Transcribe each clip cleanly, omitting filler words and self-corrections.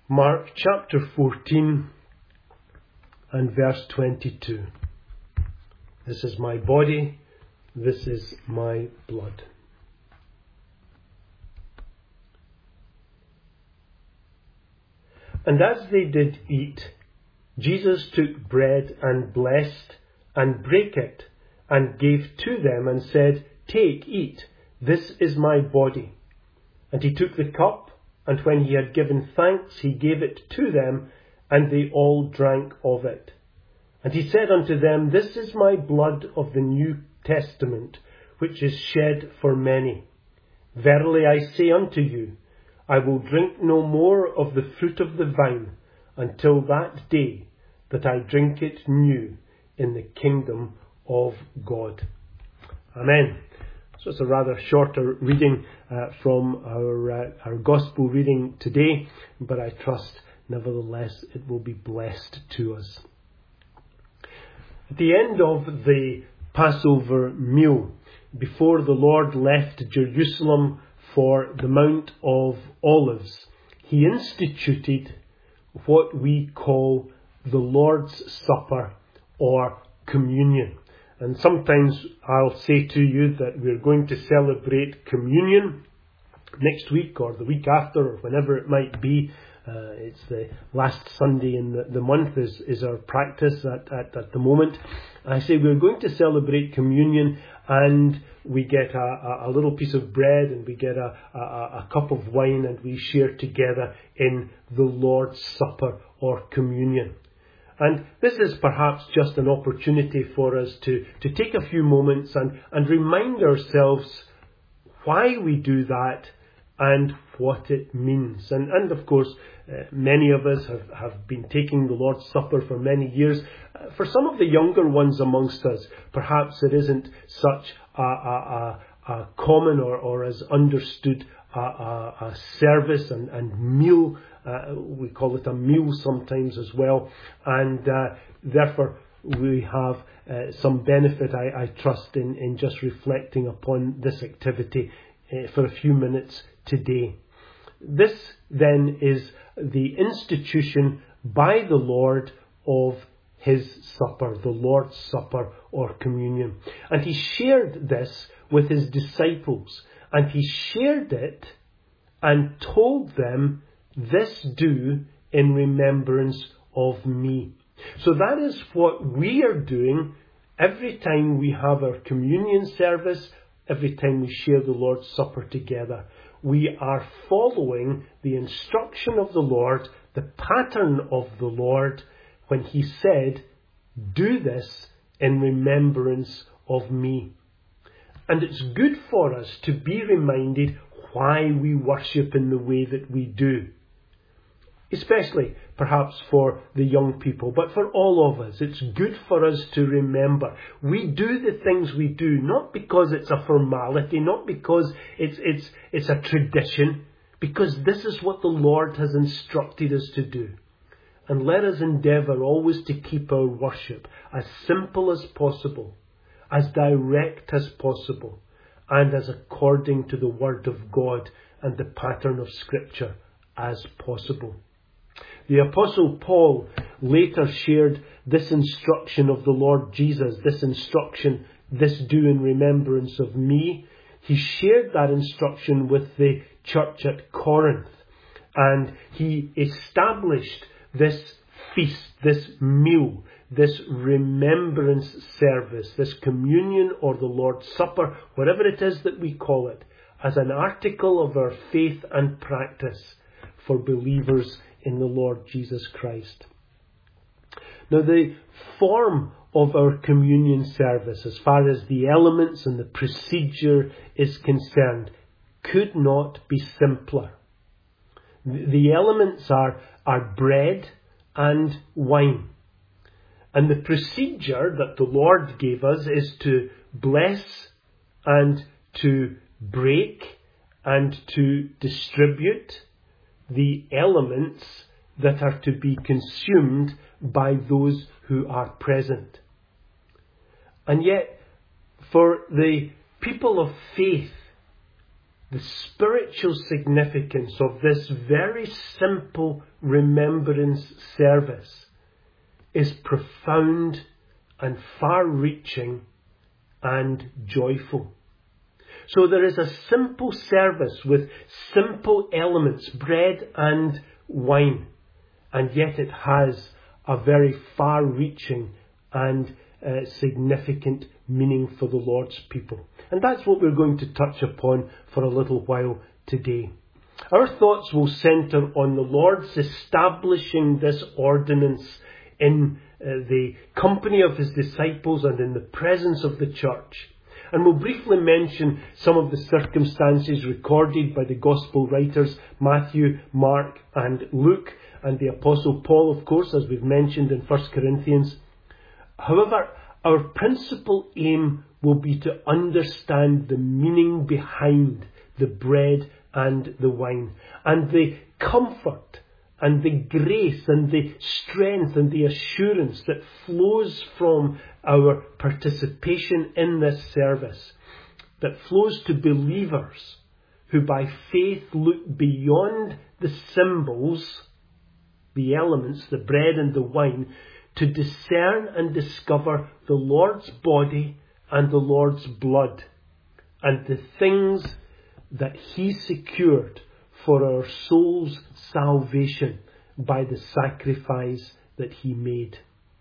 Mark chapter 14 and verse 22. This is my body, this is my blood. And as they did eat, Jesus took bread and blessed and brake it and gave to them and said, "Take, eat, this is my body." And he took the cup, and when he had given thanks, he gave it to them, and they all drank of it. And he said unto them, "This is my blood of the New Testament, which is shed for many. Verily I say unto you, I will drink no more of the fruit of the vine until that day that I drink it new in the kingdom of God." Amen. So it's a rather shorter reading from our gospel reading today, but I trust nevertheless it will be blessed to us. At the end of the Passover meal, before the Lord left Jerusalem for the Mount of Olives, he instituted what we call the Lord's Supper or communion. And sometimes I'll say to you that we're going to celebrate communion next week or the week after or whenever it might be. It's the last Sunday in the month is our practice at the moment. I say we're going to celebrate communion, and we get a little piece of bread and we get a cup of wine, and we share together in the Lord's Supper or communion. And this is perhaps just an opportunity for us to take a few moments and remind ourselves why we do that and what it means. And of course, many of us have been taking the Lord's Supper for many years. For some of the younger ones amongst us, perhaps it isn't such a common or as understood a service and meal. We call it a meal sometimes as well. And therefore, we have some benefit, I trust, in just reflecting upon this activity for a few minutes today. This then is the institution by the Lord of his supper, the Lord's Supper or communion. And he shared this with his disciples, and he shared it and told them, "This do in remembrance of me." So that is what we are doing every time we have our communion service, every time we share the Lord's Supper together. We are following the instruction of the Lord, the pattern of the Lord, when he said, "Do this in remembrance of me." And it's good for us to be reminded why we worship in the way that we do. Especially perhaps for the young people, but for all of us, it's good for us to remember. We do the things we do not because it's a formality, not because it's a tradition, because this is what the Lord has instructed us to do. And let us endeavour always to keep our worship as simple as possible, as direct as possible, and as according to the Word of God and the pattern of Scripture as possible. The Apostle Paul later shared this instruction of the Lord Jesus, this instruction, "This do in remembrance of me." He shared that instruction with the church at Corinth, and he established this feast, this meal, this remembrance service, this communion or the Lord's Supper, whatever it is that we call it, as an article of our faith and practice for believers in the Lord Jesus Christ. Now, the form of our communion service, as far as the elements and the procedure is concerned, could not be simpler. The elements are bread and wine. And the procedure that the Lord gave us is to bless and to break and to distribute the elements that are to be consumed by those who are present. And yet, for the people of faith, the spiritual significance of this very simple remembrance service is profound and far-reaching and joyful. So there is a simple service with simple elements, bread and wine, and yet it has a very far-reaching and significant meaning for the Lord's people. And that's what we're going to touch upon for a little while today. Our thoughts will centre on the Lord's establishing this ordinance in the company of his disciples and in the presence of the church. And we'll briefly mention some of the circumstances recorded by the Gospel writers, Matthew, Mark and Luke, and the Apostle Paul, of course, as we've mentioned in 1 Corinthians. However, our principal aim will be to understand the meaning behind the bread and the wine, and the comfort and the grace and the strength and the assurance that flows from our participation in this service, that flows to believers who by faith look beyond the symbols, the elements, the bread and the wine, to discern and discover the Lord's body and the Lord's blood, and the things that he secured for our soul's salvation by the sacrifice that he made.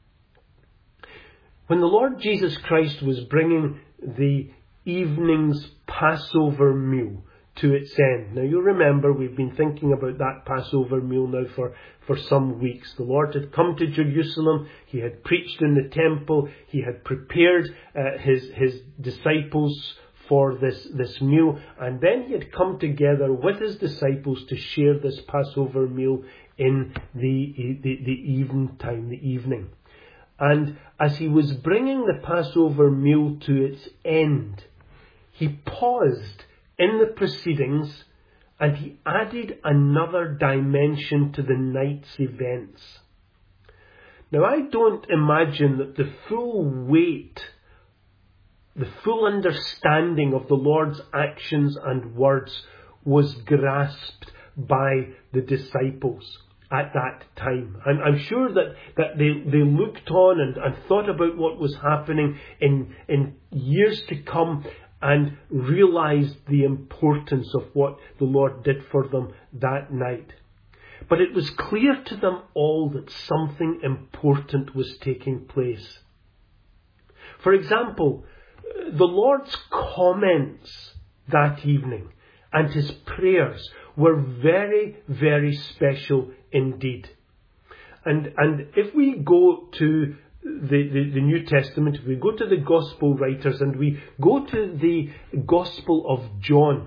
When the Lord Jesus Christ was bringing the evening's Passover meal to its end. Now you'll remember we've been thinking about that Passover meal now for some weeks. The Lord had come to Jerusalem, he had preached in the temple, he had prepared his disciples for this meal, and then he had come together with his disciples to share this Passover meal in the eventime, the evening. And as he was bringing the Passover meal to its end, he paused in the proceedings and he added another dimension to the night's events. Now I don't imagine that the full weight, the full understanding of the Lord's actions and words was grasped by the disciples at that time. I'm sure that they looked on and thought about what was happening in years to come and realized the importance of what the Lord did for them that night. But it was clear to them all that something important was taking place. For example, the Lord's comments that evening and his prayers were very, very special indeed. And if we go to the New Testament, if we go to the Gospel writers and we go to the Gospel of John,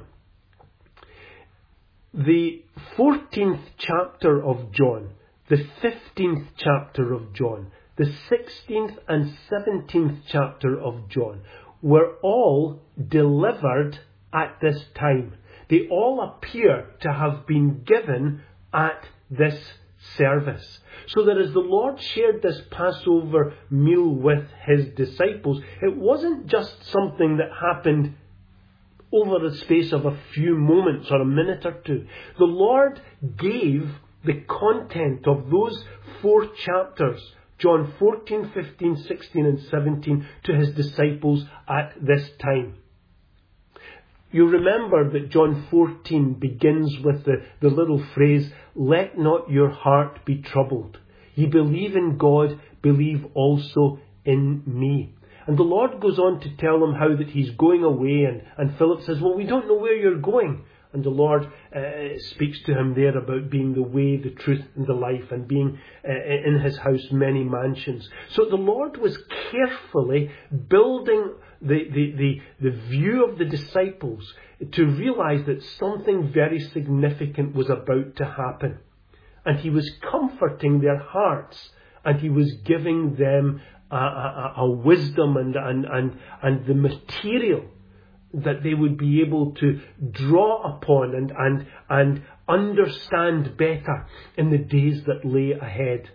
the 14th chapter of John, the 15th chapter of John, the 16th and 17th chapter of John were all delivered at this time. They all appear to have been given at this service. So that as the Lord shared this Passover meal with his disciples, it wasn't just something that happened over the space of a few moments or a minute or two. The Lord gave the content of those 4 chapters, John 14, 15, 16 and 17, to his disciples at this time. You remember that John 14 begins with the little phrase, "Let not your heart be troubled. Ye believe in God, believe also in me." And the Lord goes on to tell them how that he's going away, and Philip says, "Well, we don't know where you're going." And the Lord speaks to him there about being the way, the truth and the life, and being in his house many mansions. So the Lord was carefully building the view of the disciples to realize that something very significant was about to happen. And he was comforting their hearts, and he was giving them a wisdom and the material that they would be able to draw upon and understand better in the days that lay ahead.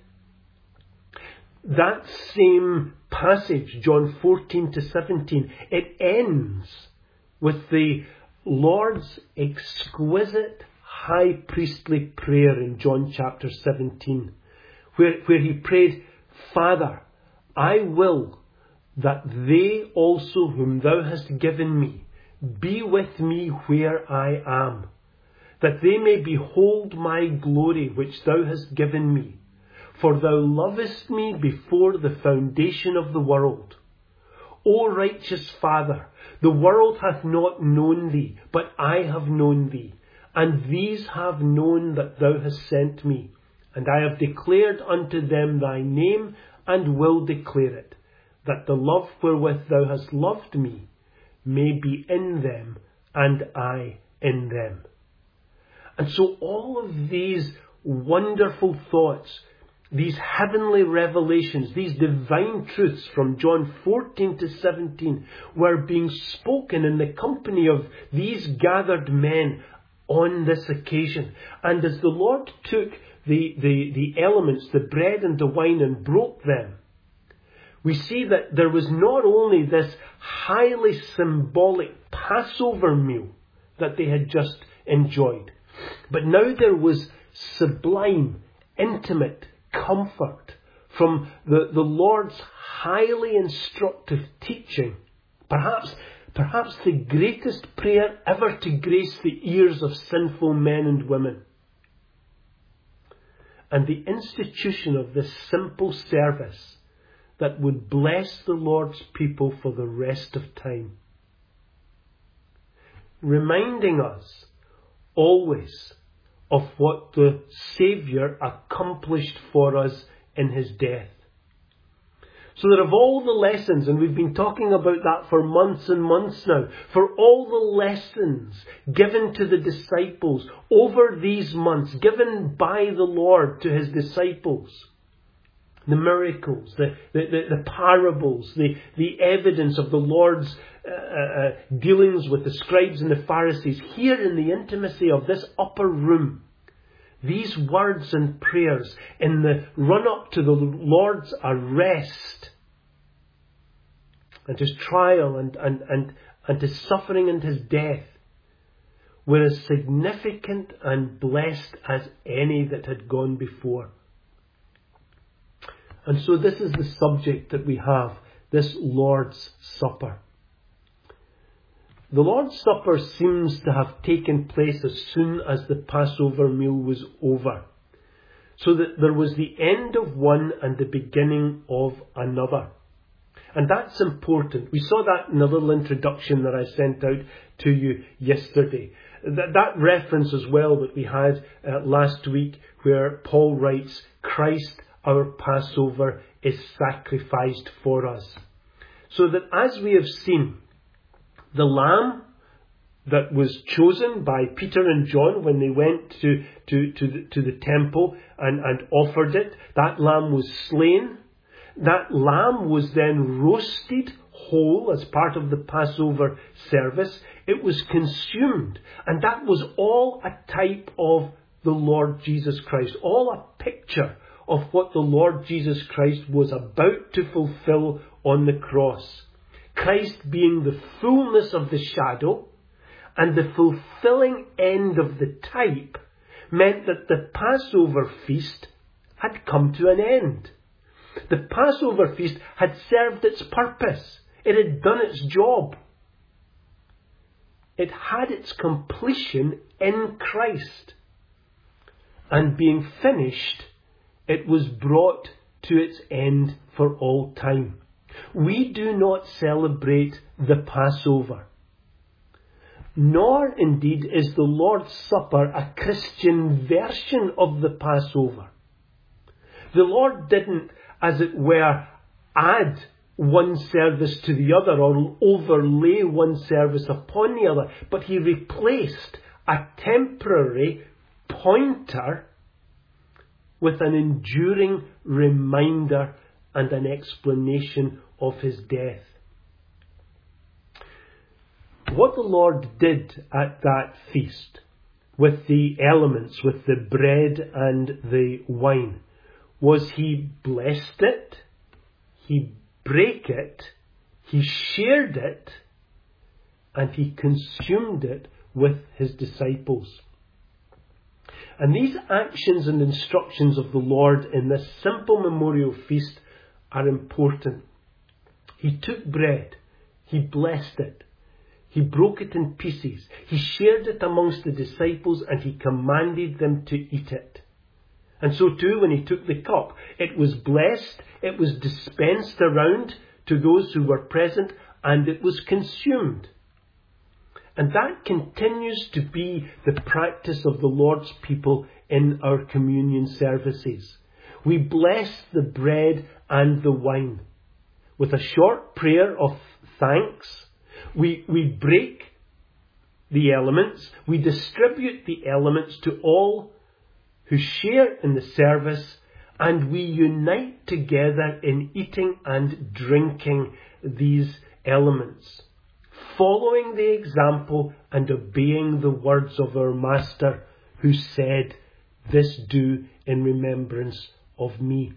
That same passage, John 14 to 17, it ends with the Lord's exquisite high priestly prayer in John chapter 17, where he prayed, Father, I will that they also whom thou hast given me be with me where I am, that they may behold my glory which thou hast given me. For thou lovest me before the foundation of the world. O righteous Father, the world hath not known thee, but I have known thee, and these have known that thou hast sent me. And I have declared unto them thy name, and will declare it, that the love wherewith thou hast loved me may be in them, and I in them. And so all of these wonderful thoughts, these heavenly revelations, these divine truths from John 14 to 17 were being spoken in the company of these gathered men on this occasion. And as the Lord took the elements, the bread and the wine, and broke them, we see that there was not only this highly symbolic Passover meal that they had just enjoyed, but now there was sublime, intimate comfort from the Lord's highly instructive teaching, perhaps the greatest prayer ever to grace the ears of sinful men and women. And the institution of this simple service that would bless the Lord's people for the rest of time, reminding us always of what the Saviour accomplished for us in his death. So that of all the lessons, and we've been talking about that for months and months now, for all the lessons given to the disciples over these months, given by the Lord to his disciples, the miracles, the parables, the evidence of the Lord's dealings with the scribes and the Pharisees, here in the intimacy of this upper room, these words and prayers in the run-up to the Lord's arrest and his trial and his suffering and his death were as significant and blessed as any that had gone before. And so this is the subject that we have, this Lord's Supper. The Lord's Supper seems to have taken place as soon as the Passover meal was over, so that there was the end of one and the beginning of another. And that's important. We saw that in the little introduction that I sent out to you yesterday. That reference as well that we had last week, where Paul writes, Christ our Passover is sacrificed for us. So that as we have seen, the lamb that was chosen by Peter and John when they went to the temple and offered it, that lamb was slain. That lamb was then roasted whole as part of the Passover service. It was consumed. And that was all a type of the Lord Jesus Christ, all a picture of what the Lord Jesus Christ was about to fulfill on the cross. Christ being the fullness of the shadow and the fulfilling end of the type meant that the Passover feast had come to an end. The Passover feast had served its purpose. It had done its job. It had its completion in Christ. And being finished, it was brought to its end for all time. We do not celebrate the Passover. Nor indeed is the Lord's Supper a Christian version of the Passover. The Lord didn't, as it were, add one service to the other or overlay one service upon the other, but he replaced a temporary pointer with an enduring reminder and an explanation of his death. What the Lord did at that feast, with the elements, with the bread and the wine, was he blessed it, he brake it, he shared it, and he consumed it with his disciples. And these actions and instructions of the Lord in this simple memorial feast are important. He took bread, he blessed it, he broke it in pieces, he shared it amongst the disciples, and he commanded them to eat it. And so too, when he took the cup, it was blessed, it was dispensed around to those who were present, and it was consumed. And that continues to be the practice of the Lord's people in our communion services. We bless the bread and the wine with a short prayer of thanks. We break the elements, we distribute the elements to all who share in the service, and we unite together in eating and drinking these elements, following the example and obeying the words of our Master, who said, "This do in remembrance of me."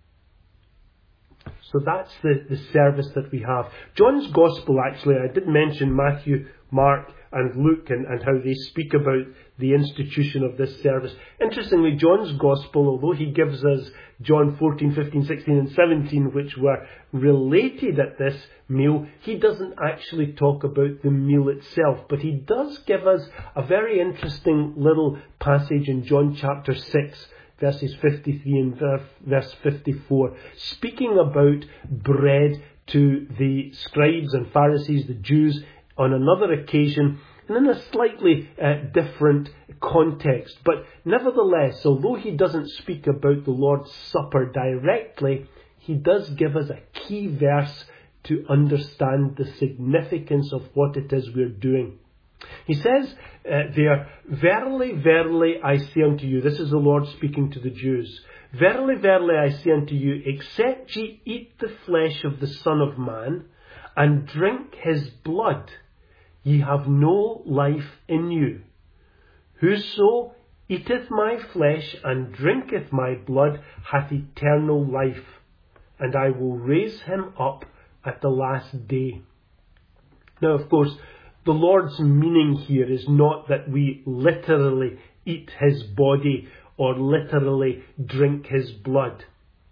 So that's the service that we have. John's Gospel, actually, I did mention Matthew, Mark and Luke and how they speak about the institution of this service. Interestingly, John's Gospel, although he gives us John 14, 15, 16 and 17, which were related at this meal, he doesn't actually talk about the meal itself. But he does give us a very interesting little passage in John chapter 6, verses 53 and verse 54, speaking about bread to the scribes and Pharisees, the Jews, on another occasion, and in a slightly different context. But nevertheless, although he doesn't speak about the Lord's Supper directly, he does give us a key verse to understand the significance of what it is we're doing. He says there, "Verily, verily, I say unto you," this is the Lord speaking to the Jews, "Verily, verily, I say unto you, except ye eat the flesh of the Son of Man, and drink his blood, ye have no life in you. Whoso eateth my flesh and drinketh my blood hath eternal life, and I will raise him up at the last day." Now, of course, the Lord's meaning here is not that we literally eat his body or literally drink his blood.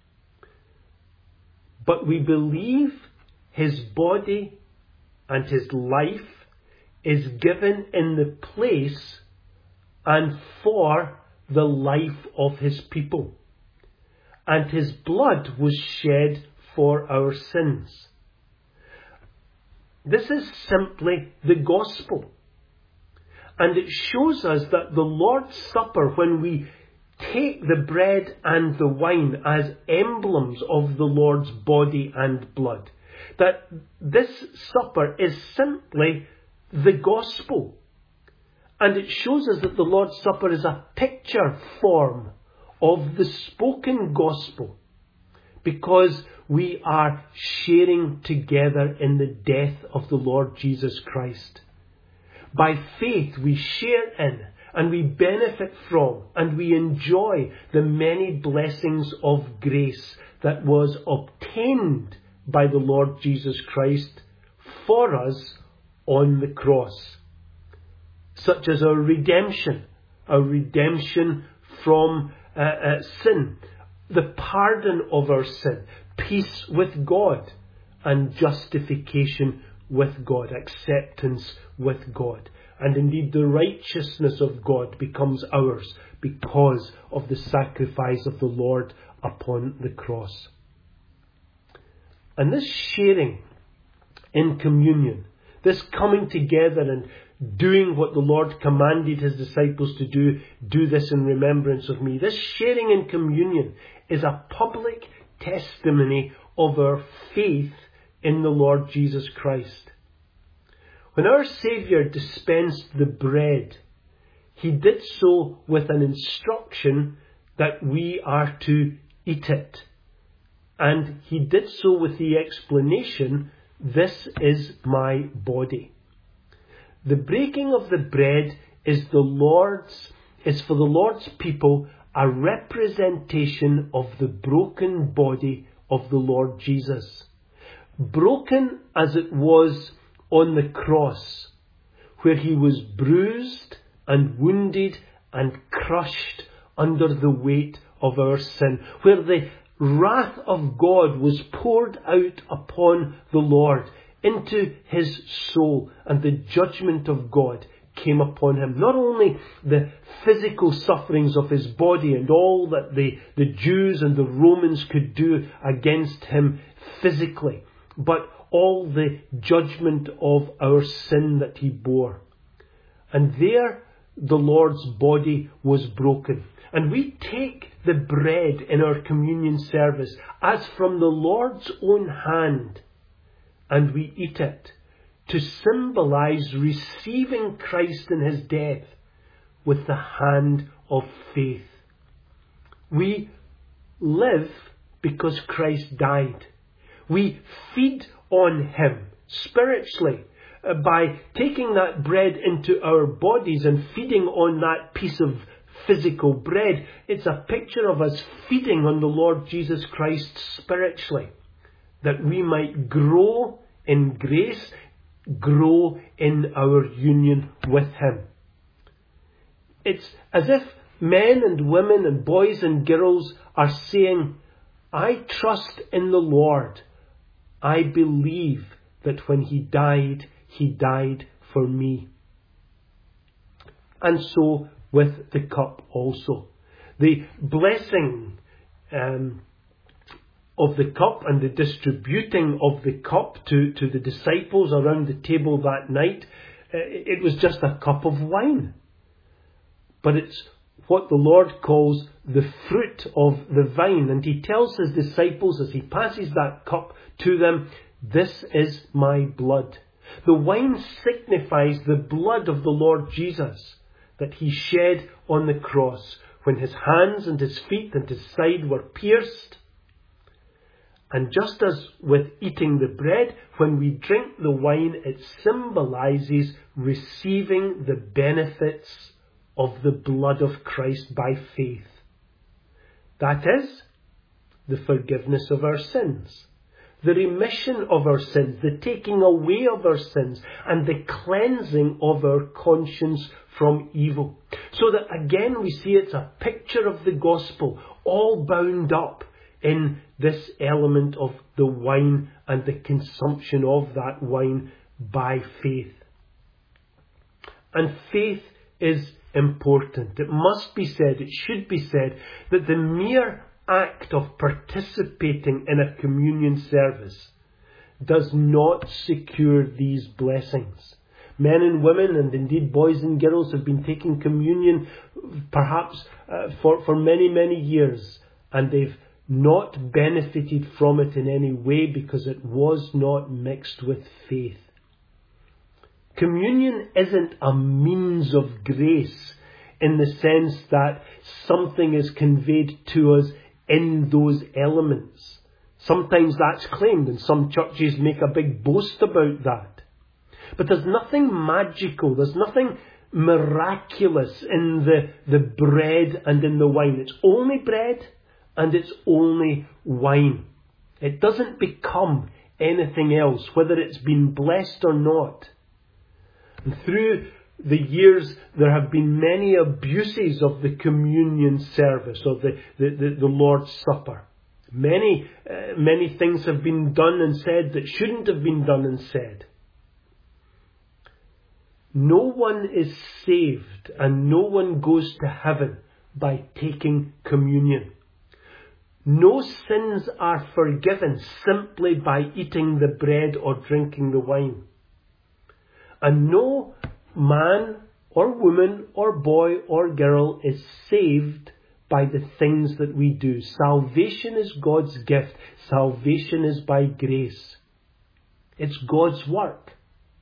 But we believe his body and his life is given in the place and for the life of his people. And his blood was shed for our sins. This is simply the gospel. And it shows us that the Lord's Supper, when we take the bread and the wine as emblems of the Lord's body and blood, that this supper is simply the gospel. And it shows us that the Lord's Supper is a picture form of the spoken gospel, because we are sharing together in the death of the Lord Jesus Christ. By faith we share in and we benefit from and we enjoy the many blessings of grace that was obtained by the Lord Jesus Christ for us on the cross, such as our redemption from sin, the pardon of our sin, peace with God, and justification with God, acceptance with God. And indeed the righteousness of God becomes ours because of the sacrifice of the Lord upon the cross. And this sharing in communion, this coming together and doing what the Lord commanded his disciples to do this in remembrance of me. This sharing in communion is a public testimony of our faith in the Lord Jesus Christ. When our Saviour dispensed the bread, he did so with an instruction that we are to eat it. And he did so with the explanation, "This is my body." The breaking of the bread is for the Lord's people a representation of the broken body of the Lord Jesus. Broken as it was on the cross, where he was bruised and wounded and crushed under the weight of our sin, where the wrath of God was poured out upon the Lord into his soul, and the judgment of God came upon him. Not only the physical sufferings of his body and all that the Jews and the Romans could do against him physically, but all the judgment of our sin that he bore. And there the Lord's body was broken. And we take the bread in our communion service as from the Lord's own hand, and we eat it to symbolize receiving Christ in his death with the hand of faith. We live because Christ died. We feed on him spiritually by taking that bread into our bodies and feeding on that piece of physical bread. It's a picture of us feeding on the Lord Jesus Christ spiritually, that we might grow in grace, grow in our union with him. It's as if men and women and boys and girls are saying, I trust in the Lord. I believe that when he died for me. And so with the cup also. The blessing of the cup and the distributing of the cup to the disciples around the table that night, it was just a cup of wine. But it's what the Lord calls the fruit of the vine. And he tells his disciples as he passes that cup to them, this is my blood. The wine signifies the blood of the Lord Jesus that he shed on the cross when his hands and his feet and his side were pierced. And just as with eating the bread, when we drink the wine, it symbolizes receiving the benefits of the blood of Christ by faith. That is, the forgiveness of our sins, the remission of our sins, the taking away of our sins, and the cleansing of our conscience from evil. So that again we see it's a picture of the gospel, all bound up in this element of the wine and the consumption of that wine by faith. And faith is important. It must be said, it should be said, that the mere act of participating in a communion service does not secure these blessings. Men and women, and indeed boys and girls, have been taking communion perhaps for many, many years, and they've not benefited from it in any way because it was not mixed with faith. Communion isn't a means of grace in the sense that something is conveyed to us in those elements. Sometimes that's claimed, and some churches make a big boast about that. But there's nothing magical, there's nothing miraculous in the bread and in the wine. It's only bread and it's only wine. It doesn't become anything else, whether it's been blessed or not. And through the years, there have been many abuses of the communion service, of the Lord's Supper. Many things have been done and said that shouldn't have been done and said. No one is saved and no one goes to heaven by taking communion. No sins are forgiven simply by eating the bread or drinking the wine. And no man or woman or boy or girl is saved by the things that we do. Salvation is God's gift. Salvation is by grace. It's God's work.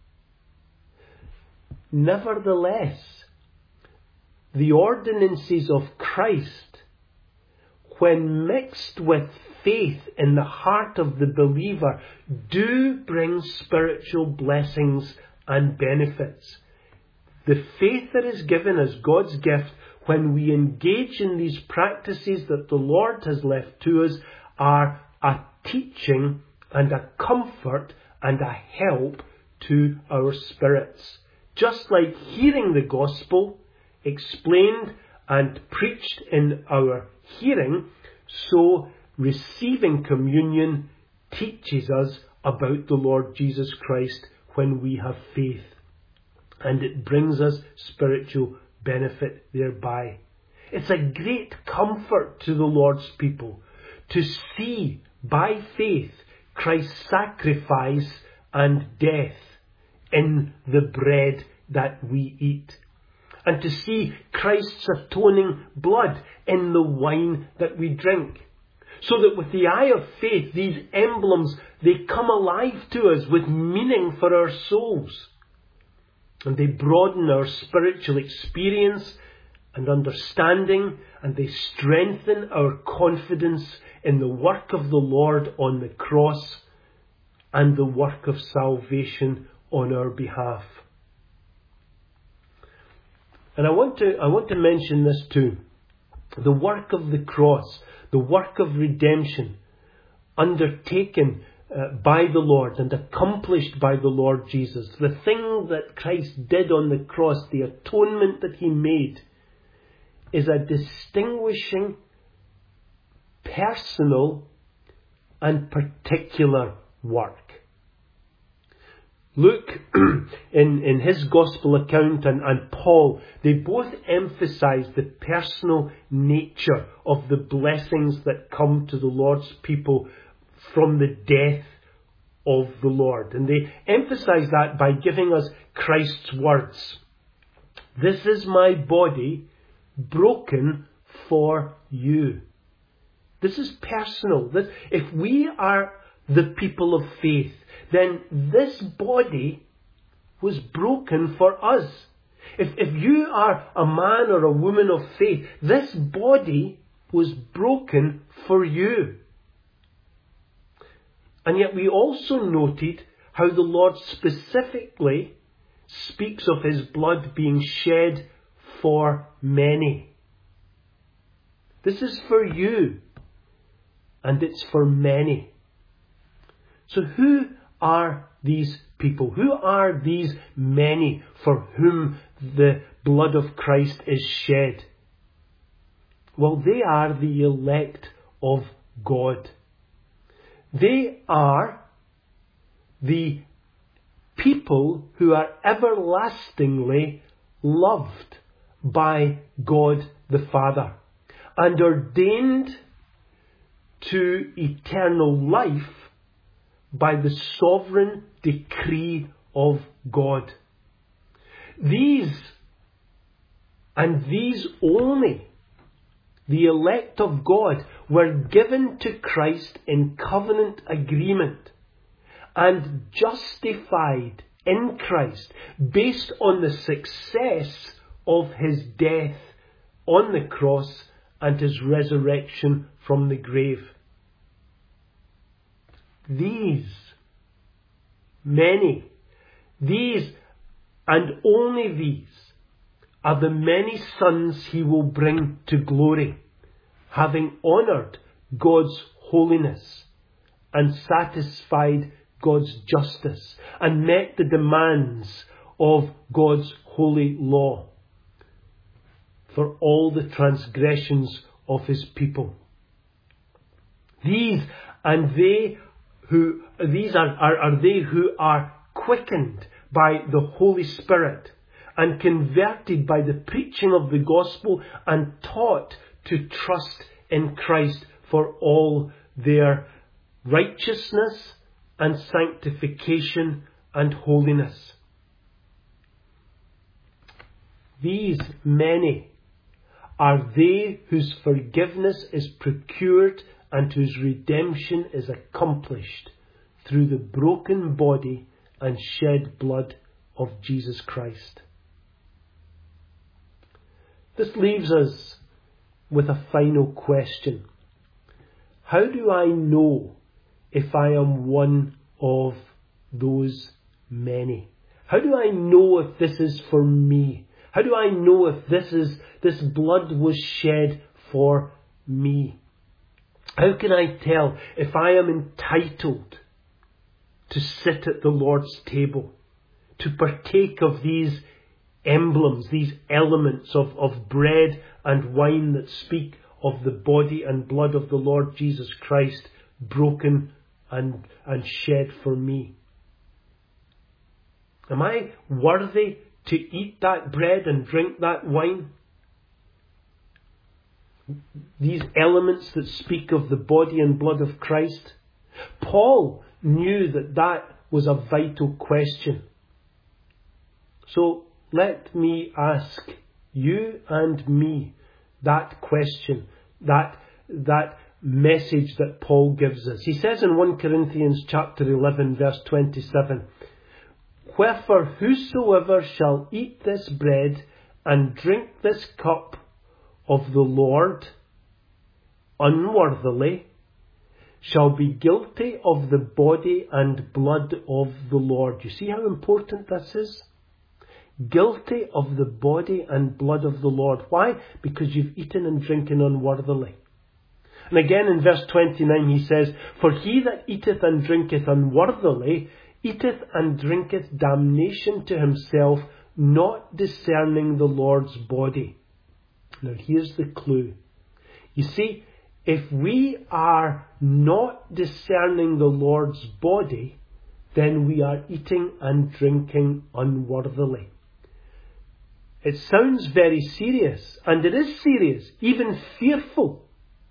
Nevertheless, the ordinances of Christ, when mixed with faith in the heart of the believer, do bring spiritual blessings and benefits. The faith that is given as God's gift, when we engage in these practices that the Lord has left to us, are a teaching and a comfort and a help to our spirits, Just like hearing the gospel explained and preached in our hearing, so receiving communion teaches us about the Lord Jesus Christ when we have faith, and it brings us spiritual benefit thereby. It's a great comfort to the Lord's people to see by faith Christ's sacrifice and death in the bread that we eat, and to see Christ's atoning blood in the wine that we drink, so that with the eye of faith these emblems, they come alive to us with meaning for our souls, and they broaden our spiritual experience and understanding, and they strengthen our confidence in the work of the Lord on the cross and the work of salvation on our behalf. And I want to mention this too. The work of the cross, the work of redemption, undertaken by the Lord and accomplished by the Lord Jesus, the thing that Christ did on the cross, the atonement that He made, is a distinguishing, personal and particular work. Luke, in his Gospel account, and Paul, they both emphasize the personal nature of the blessings that come to the Lord's people from the death of the Lord. And they emphasize that by giving us Christ's words. This is my body broken for you. This is personal. If we are the people of faith, then this body was broken for us. If you are a man or a woman of faith, this body was broken for you. And yet we also noted how the Lord specifically speaks of His blood being shed for many. This is for you, and it's for many. So who are these people? Who are these many for whom the blood of Christ is shed? Well, they are the elect of God. They are the people who are everlastingly loved by God the Father and ordained to eternal life by the sovereign decree of God. These, and these only, the elect of God, were given to Christ in covenant agreement and justified in Christ based on the success of His death on the cross and His resurrection from the grave. These, many, these and only these are the many sons He will bring to glory, having honoured God's holiness and satisfied God's justice and met the demands of God's holy law for all the transgressions of His people. These are they who are quickened by the Holy Spirit and converted by the preaching of the gospel and taught to trust in Christ for all their righteousness and sanctification and holiness. These many are they whose forgiveness is procured and whose redemption is accomplished through the broken body and shed blood of Jesus Christ. This leaves us with a final question. How do I know if I am one of those many? How do I know if this is for me? How do I know if this blood was shed for me? How can I tell if I am entitled to sit at the Lord's table, to partake of these emblems, these elements of bread and wine that speak of the body and blood of the Lord Jesus Christ broken and shed for me? Am I worthy to eat that bread and drink that wine? These elements that speak of the body and blood of Christ. Paul knew that that was a vital question. So let me ask you and me that question, that message that Paul gives us. He says in 1 Corinthians chapter 11 verse 27, "Wherefore whosoever shall eat this bread and drink this cup of the Lord unworthily shall be guilty of the body and blood of the Lord." You see how important this is? Guilty of the body and blood of the Lord. Why? Because you've eaten and drinking unworthily. And again in verse 29 he says, "For he that eateth and drinketh unworthily eateth and drinketh damnation to himself, not discerning the Lord's body." Now here's the clue. You see, if we are not discerning the Lord's body, then we are eating and drinking unworthily. It sounds very serious, and it is serious, even fearful.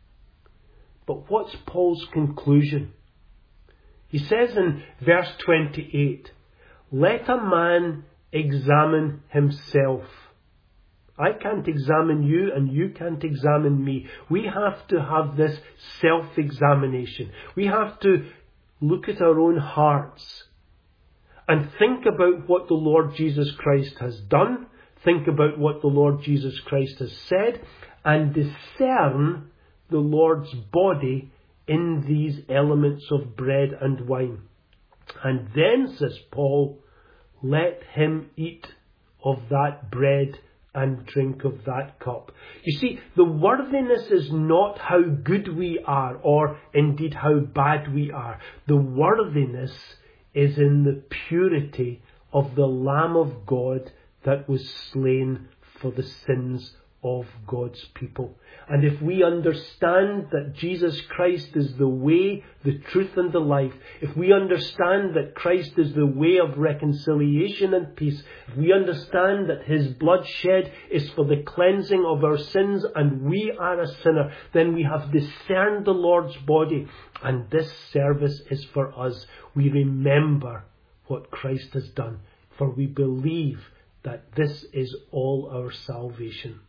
But what's Paul's conclusion? He says in verse 28, "Let a man examine himself." I can't examine you and you can't examine me. We have to have this self-examination. We have to look at our own hearts and think about what the Lord Jesus Christ has done, think about what the Lord Jesus Christ has said, and discern the Lord's body in these elements of bread and wine. And then, says Paul, let him eat of that bread and drink of that cup. You see, the worthiness is not how good we are or indeed how bad we are. The worthiness is in the purity of the Lamb of God that was slain for the sins of God's people. And if we understand that Jesus Christ is the way, the truth and the life, if we understand that Christ is the way of reconciliation and peace, if we understand that his blood shed is for the cleansing of our sins and we are a sinner, then we have discerned the Lord's body, and this service is for us. We remember what Christ has done, for we believe that this is all our salvation.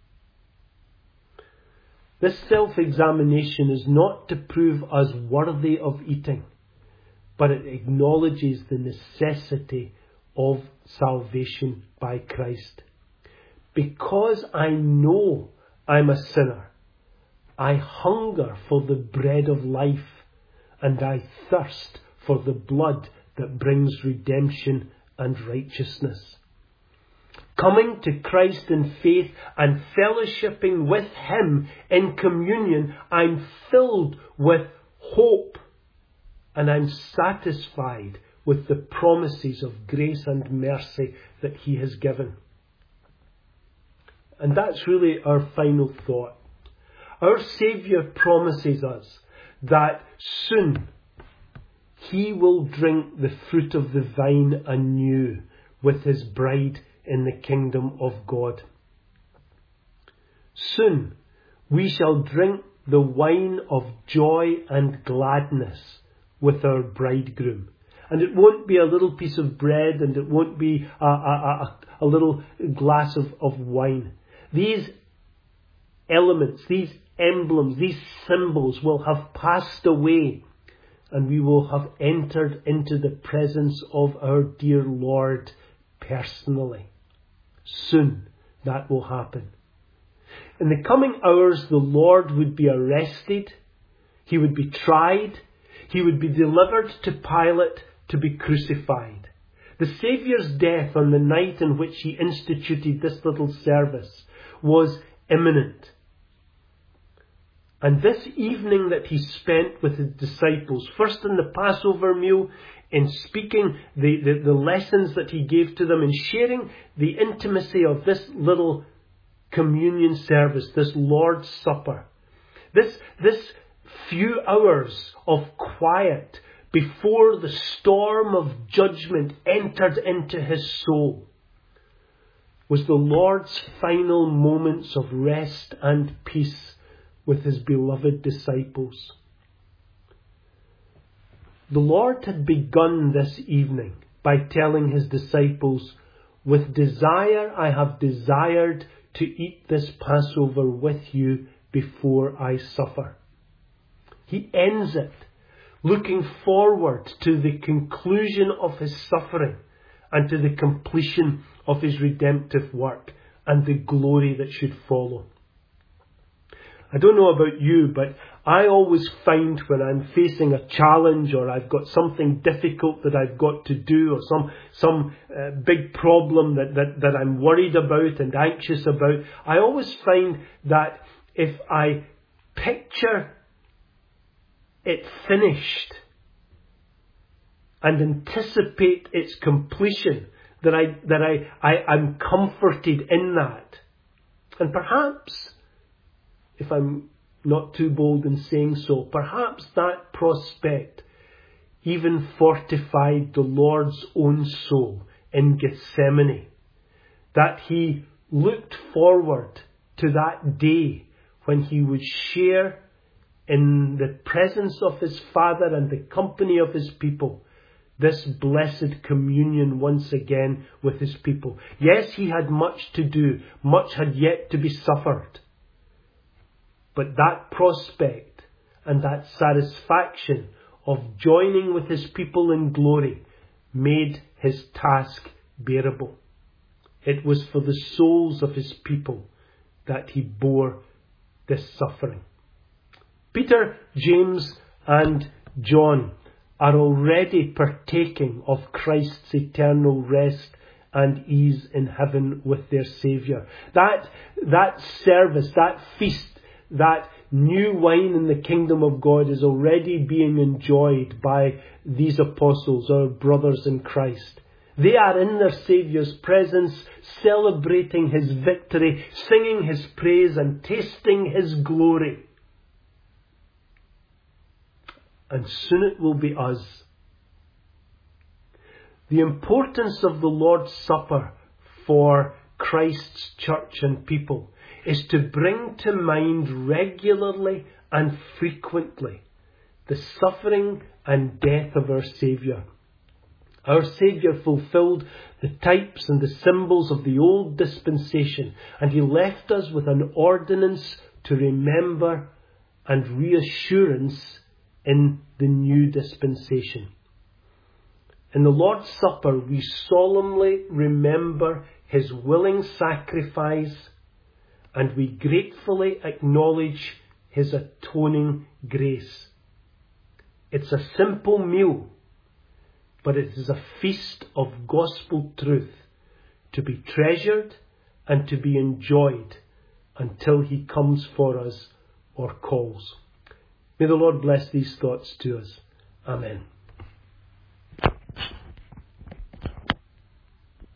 This self-examination is not to prove us worthy of eating, but it acknowledges the necessity of salvation by Christ. Because I know I'm a sinner, I hunger for the bread of life, and I thirst for the blood that brings redemption and righteousness. Coming to Christ in faith and fellowshipping with him in communion, I'm filled with hope and I'm satisfied with the promises of grace and mercy that he has given. And that's really our final thought. Our Saviour promises us that soon he will drink the fruit of the vine anew with his bride in the kingdom of God. Soon we shall drink the wine of joy and gladness with our bridegroom. And it won't be a little piece of bread and it won't be a little glass of wine. These elements, these emblems, these symbols will have passed away, and we will have entered into the presence of our dear Lord personally. Soon that will happen. In the coming hours, the Lord would be arrested, he would be tried, he would be delivered to Pilate to be crucified. The Saviour's death on the night in which he instituted this little service was imminent. And this evening that he spent with his disciples, first in the Passover meal, in speaking the lessons that he gave to them, in sharing the intimacy of this little communion service, this Lord's Supper, this few hours of quiet before the storm of judgment entered into his soul, was the Lord's final moments of rest and peace with his beloved disciples. The Lord had begun this evening by telling his disciples, "With desire I have desired to eat this Passover with you before I suffer." He ends it looking forward to the conclusion of his suffering and to the completion of his redemptive work and the glory that should follow. I don't know about you, but I always find when I'm facing a challenge, or I've got something difficult that I've got to do, or some big problem that I'm worried about and anxious about, I always find that if I picture it finished and anticipate its completion, that I'm comforted in that. And perhaps, if I'm not too bold in saying so, perhaps that prospect even fortified the Lord's own soul in Gethsemane, that he looked forward to that day when he would share in the presence of his Father and the company of his people this blessed communion once again with his people. Yes, he had much to do, much had yet to be suffered. But that prospect and that satisfaction of joining with his people in glory made his task bearable. It was for the souls of his people that he bore this suffering. Peter, James and John are already partaking of Christ's eternal rest and ease in heaven with their Saviour. That service, that feast, that new wine in the kingdom of God is already being enjoyed by these apostles, our brothers in Christ. They are in their Saviour's presence, celebrating his victory, singing his praise and tasting his glory. And soon it will be us. The importance of the Lord's Supper for Christ's church and people is to bring to mind regularly and frequently the suffering and death of our Saviour. Our Saviour fulfilled the types and the symbols of the old dispensation, and he left us with an ordinance to remember and reassurance in the new dispensation. In the Lord's Supper, we solemnly remember his willing sacrifice, and we gratefully acknowledge his atoning grace. It's a simple meal, but it is a feast of gospel truth to be treasured and to be enjoyed until he comes for us or calls. May the Lord bless these thoughts to us. Amen.